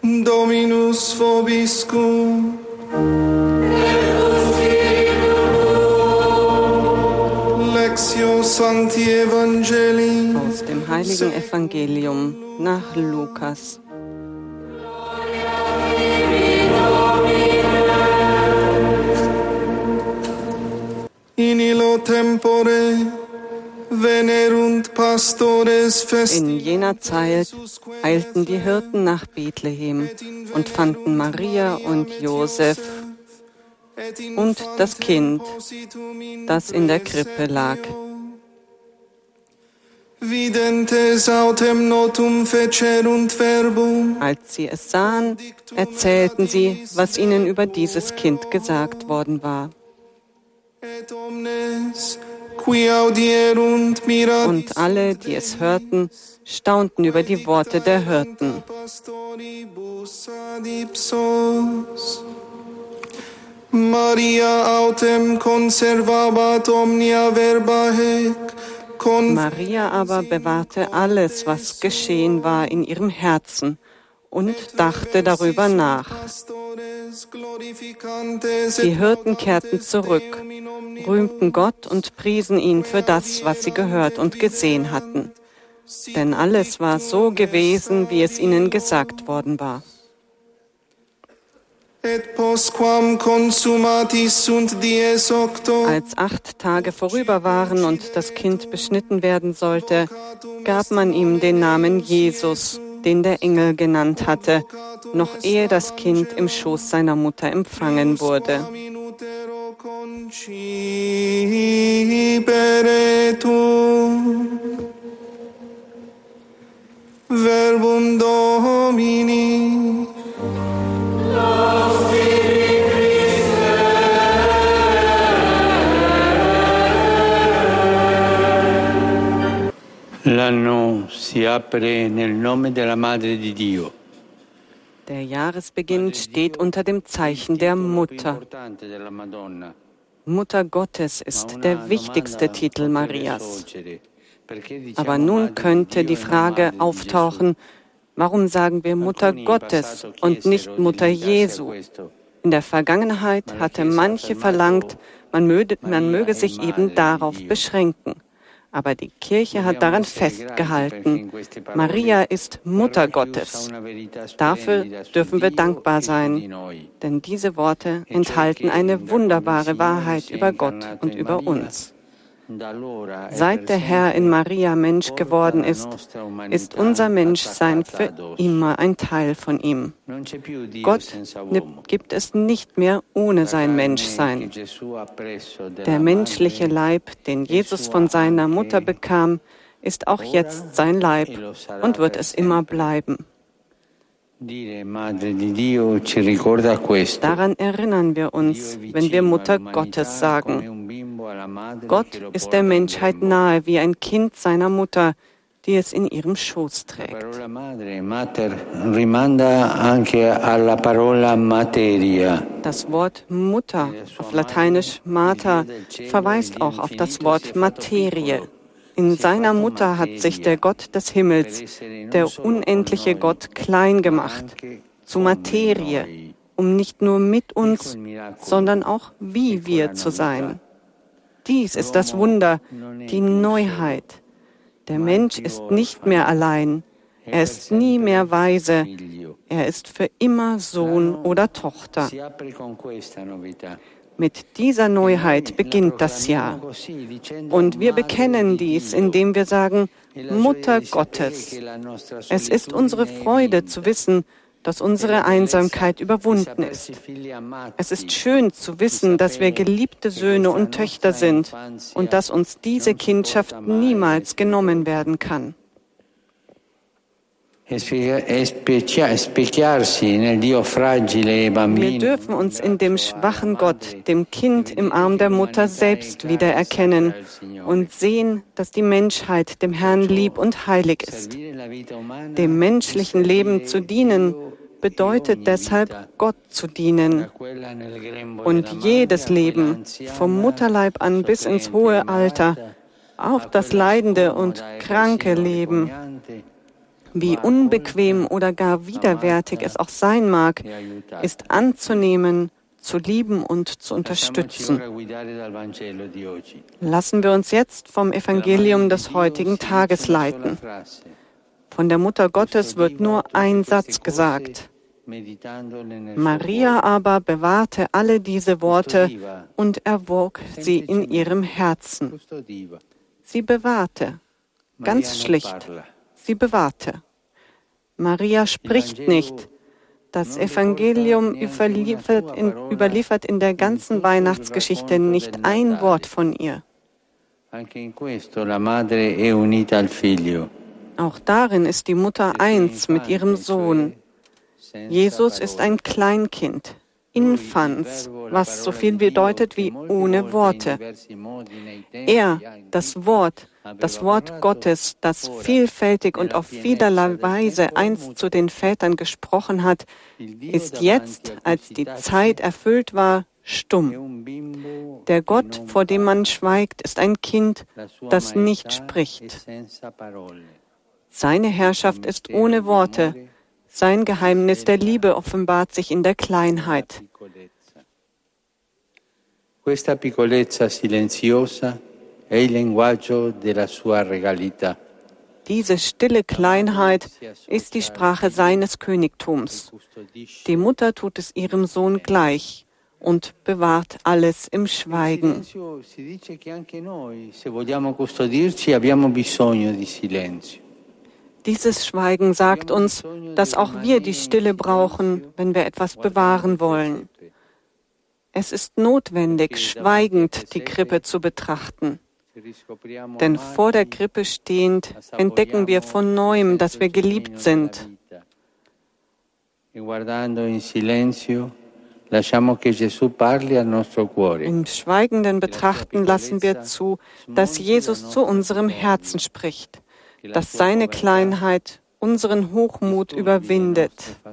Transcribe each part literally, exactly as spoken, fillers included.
Dominus vobiscum. Lectio Sancti Evangelii. Aus dem Heiligen Evangelium nach Lukas. In illo tempore venerunt pastores festivos. In jener Zeit eilten die Hirten nach Bethlehem und fanden Maria und Josef und das Kind, das in der Krippe lag. Als sie es sahen, erzählten sie, was ihnen über dieses Kind gesagt worden war. Und alle, die es hörten, staunten über die Worte der Hirten. Maria autem conservabat omnia verba hec. Maria aber bewahrte alles, was geschehen war, in ihrem Herzen und dachte darüber nach. Die Hirten kehrten zurück, rühmten Gott und priesen ihn für das, was sie gehört und gesehen hatten. Denn alles war so gewesen, wie es ihnen gesagt worden war. Als acht Tage vorüber waren und das Kind beschnitten werden sollte, gab man ihm den Namen Jesus, den der Engel genannt hatte, noch ehe das Kind im Schoß seiner Mutter empfangen wurde. Verbum Domini. L'anno si apre nel nome della Madre di Dio. Der Jahresbeginn steht unter dem Zeichen der Mutter. Mutter Gottes ist der wichtigste Titel Marias. Aber nun könnte die Frage auftauchen, warum sagen wir Mutter Gottes und nicht Mutter Jesu? In der Vergangenheit hatte manche verlangt, man möge, man möge sich eben darauf beschränken. Aber die Kirche hat daran festgehalten, Maria ist Mutter Gottes. Dafür dürfen wir dankbar sein, denn diese Worte enthalten eine wunderbare Wahrheit über Gott und über uns. Seit der Herr in Maria Mensch geworden ist, ist unser Menschsein für immer ein Teil von ihm. Gott gibt es nicht mehr ohne sein Menschsein. Der menschliche Leib, den Jesus von seiner Mutter bekam, ist auch jetzt sein Leib und wird es immer bleiben. Daran erinnern wir uns, wenn wir Mutter Gottes sagen. Gott ist der Menschheit nahe wie ein Kind seiner Mutter, die es in ihrem Schoß trägt. Das Wort Mutter, auf Lateinisch Mater, verweist auch auf das Wort Materie. In seiner Mutter hat sich der Gott des Himmels, der unendliche Gott, klein gemacht, zu Materie, um nicht nur mit uns, sondern auch wie wir zu sein. Dies ist das Wunder, die Neuheit. Der Mensch ist nicht mehr allein, er ist nie mehr Waise, er ist für immer Sohn oder Tochter. Mit dieser Neuheit beginnt das Jahr. Und wir bekennen dies, indem wir sagen, Mutter Gottes. Es ist unsere Freude zu wissen, dass unsere Einsamkeit überwunden ist. Es ist schön zu wissen, dass wir geliebte Söhne und Töchter sind und dass uns diese Kindschaft niemals genommen werden kann. Wir dürfen uns in dem schwachen Gott, dem Kind im Arm der Mutter selbst wiedererkennen und sehen, dass die Menschheit dem Herrn lieb und heilig ist. Dem menschlichen Leben zu dienen bedeutet deshalb, Gott zu dienen. Und jedes Leben, vom Mutterleib an bis ins hohe Alter, auch das leidende und kranke Leben, Wie unbequem oder gar widerwärtig es auch sein mag, ist anzunehmen, zu lieben und zu unterstützen. Lassen wir uns jetzt vom Evangelium des heutigen Tages leiten. Von der Mutter Gottes wird nur ein Satz gesagt. Maria aber bewahrte alle diese Worte und erwog sie in ihrem Herzen. Sie bewahrte, ganz schlicht, sie bewahrte. Maria spricht nicht. Das Evangelium überliefert in, überliefert in der ganzen Weihnachtsgeschichte nicht ein Wort von ihr. Auch darin ist die Mutter eins mit ihrem Sohn. Jesus ist ein Kleinkind, Infans, was so viel bedeutet wie ohne Worte. Er, das Wort, das Wort Gottes, das vielfältig und auf vielerlei Weise einst zu den Vätern gesprochen hat, ist jetzt, als die Zeit erfüllt war, stumm. Der Gott, vor dem man schweigt, ist ein Kind, das nicht spricht. Seine Herrschaft ist ohne Worte. Sein Geheimnis der Liebe offenbart sich in der Kleinheit. Questa piccolezza silenziosa è il linguaggio della sua regalità. Diese stille Kleinheit ist die Sprache seines Königtums. Die Mutter tut es ihrem Sohn gleich und bewahrt alles im Schweigen. Si dice che anche noi, se vogliamo custodirci, abbiamo bisogno di silenzio. Dieses Schweigen sagt uns, dass auch wir die Stille brauchen, wenn wir etwas bewahren wollen. Es ist notwendig, schweigend die Krippe zu betrachten. Denn vor der Krippe stehend entdecken wir von Neuem, dass wir geliebt sind. Im schweigenden Betrachten lassen wir zu, dass Jesus zu unserem Herzen spricht, dass seine Kleinheit unseren Hochmut überwindet,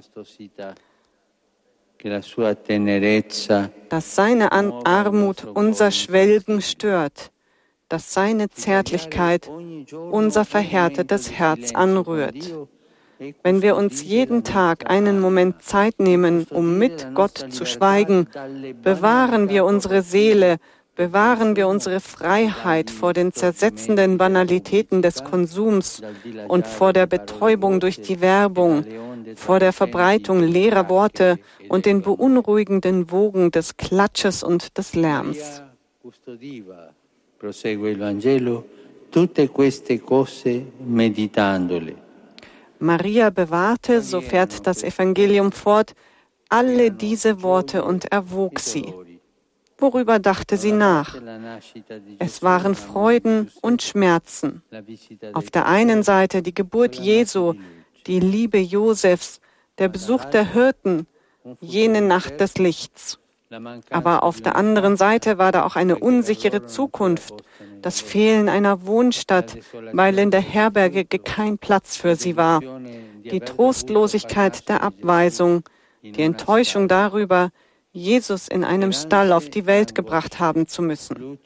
dass seine Armut unser Schwelgen stört, dass seine Zärtlichkeit unser verhärtetes Herz anrührt. Wenn wir uns jeden Tag einen Moment Zeit nehmen, um mit Gott zu schweigen, bewahren wir unsere Seele, bewahren wir unsere Freiheit vor den zersetzenden Banalitäten des Konsums und vor der Betäubung durch die Werbung, vor der Verbreitung leerer Worte und den beunruhigenden Wogen des Klatsches und des Lärms. Prosegue il Vangelo, tutte queste cose meditandole. Maria bewahrte, so fährt das Evangelium fort, alle diese Worte und erwog sie. Worüber dachte sie nach? Es waren Freuden und Schmerzen. Auf der einen Seite die Geburt Jesu, die Liebe Josefs, der Besuch der Hirten, jene Nacht des Lichts. Aber auf der anderen Seite war da auch eine unsichere Zukunft, das Fehlen einer Wohnstatt, weil in der Herberge kein Platz für sie war, die Trostlosigkeit der Abweisung, die Enttäuschung darüber, Jesus in einem Stall auf die Welt gebracht haben zu müssen.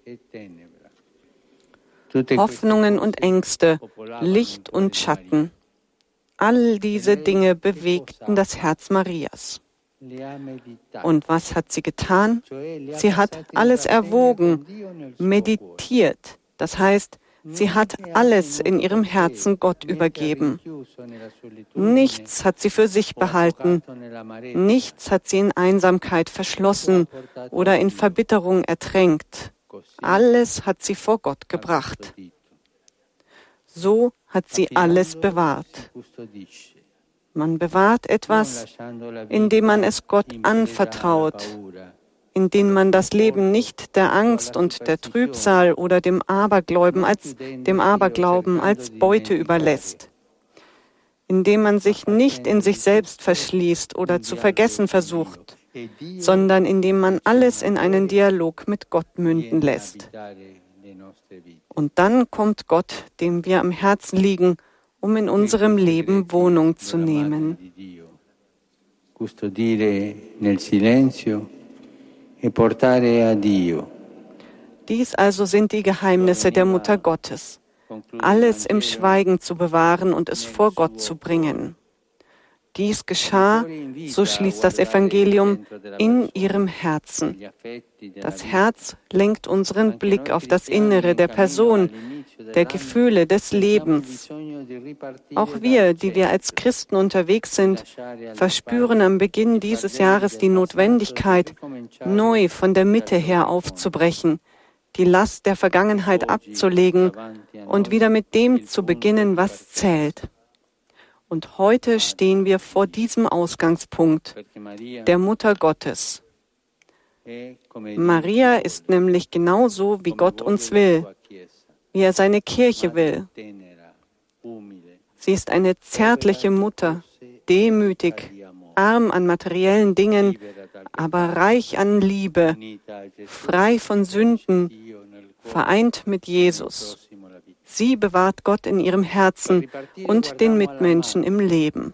Hoffnungen und Ängste, Licht und Schatten, all diese Dinge bewegten das Herz Marias. Und was hat sie getan? Sie hat alles erwogen, meditiert. Das heißt, sie hat alles in ihrem Herzen Gott übergeben. Nichts hat sie für sich behalten. Nichts hat sie in Einsamkeit verschlossen oder in Verbitterung ertränkt. Alles hat sie vor Gott gebracht. So hat sie alles bewahrt. Man bewahrt etwas, indem man es Gott anvertraut, indem man das Leben nicht der Angst und der Trübsal oder dem Aberglauben als, dem Aberglauben als Beute überlässt, indem man sich nicht in sich selbst verschließt oder zu vergessen versucht, sondern indem man alles in einen Dialog mit Gott münden lässt. Und dann kommt Gott, dem wir am Herzen liegen, um in unserem Leben Wohnung zu nehmen. Dies also sind die Geheimnisse der Mutter Gottes. alles im Schweigen zu bewahren und es vor Gott zu bringen. Dies geschah, so schließt das Evangelium, in ihrem Herzen. Das Herz lenkt unseren Blick auf das Innere der Person, der Gefühle, des Lebens. Auch wir, die wir als Christen unterwegs sind, verspüren am Beginn dieses Jahres die Notwendigkeit, neu von der Mitte her aufzubrechen, die Last der Vergangenheit abzulegen und wieder mit dem zu beginnen, was zählt. Und heute stehen wir vor diesem Ausgangspunkt, der Mutter Gottes. Maria ist nämlich genauso, wie Gott uns will, wie er seine Kirche will. Sie ist eine zärtliche Mutter, demütig, arm an materiellen Dingen, aber reich an Liebe, frei von Sünden, vereint mit Jesus. Sie bewahrt Gott in ihrem Herzen und den Mitmenschen im Leben.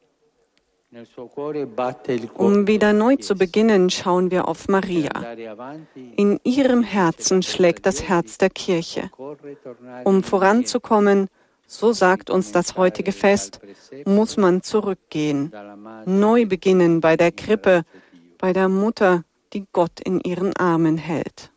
Um wieder neu zu beginnen, schauen wir auf Maria. In ihrem Herzen schlägt das Herz der Kirche. Um voranzukommen, so sagt uns das heutige Fest, muss man zurückgehen, neu beginnen bei der Krippe, bei der Mutter, die Gott in ihren Armen hält.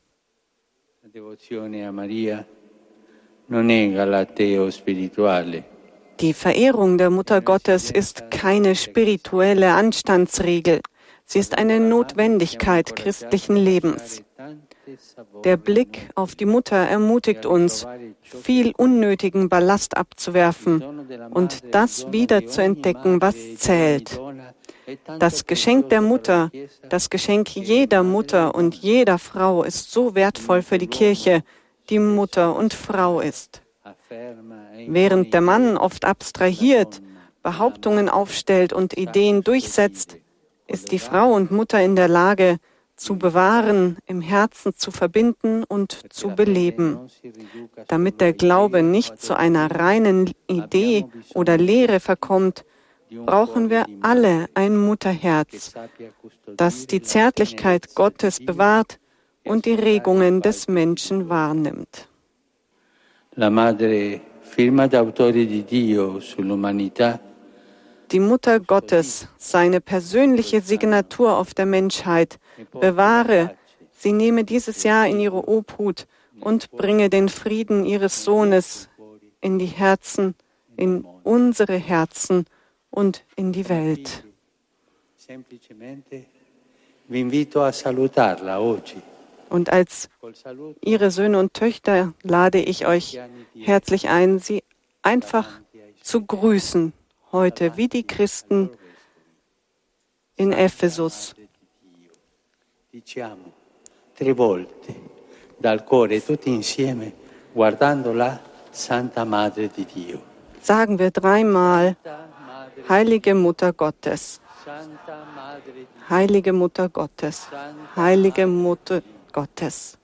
Die Verehrung der Mutter Gottes ist keine spirituelle Anstandsregel. Sie ist eine Notwendigkeit christlichen Lebens. Der Blick auf die Mutter ermutigt uns, viel unnötigen Ballast abzuwerfen und das wieder zu entdecken, was zählt. Das Geschenk der Mutter, das Geschenk jeder Mutter und jeder Frau ist so wertvoll für die Kirche, die Mutter und Frau ist. Während der Mann oft abstrahiert, Behauptungen aufstellt und Ideen durchsetzt, ist die Frau und Mutter in der Lage, zu bewahren, im Herzen zu verbinden und zu beleben. Damit der Glaube nicht zu einer reinen Idee oder Lehre verkommt, brauchen wir alle ein Mutterherz, das die Zärtlichkeit Gottes bewahrt und die Regungen des Menschen wahrnimmt. La madre, firma d'autore di Dio sull'umanità. Die Mutter Gottes, seine persönliche Signatur auf der Menschheit, bewahre, sie nehme dieses Jahr in ihre Obhut und bringe den Frieden ihres Sohnes in die Herzen, in unsere Herzen und in die Welt. Und als ihre Söhne und Töchter lade ich euch herzlich ein, sie einfach zu grüßen heute, wie die Christen in Ephesus. Diciamo tre volte dal cuore tutti insieme guardando la Santa Madre di Dio. Sagen wir dreimal, Heilige Mutter Gottes, Heilige Mutter Gottes, Heilige Mutter Gottes.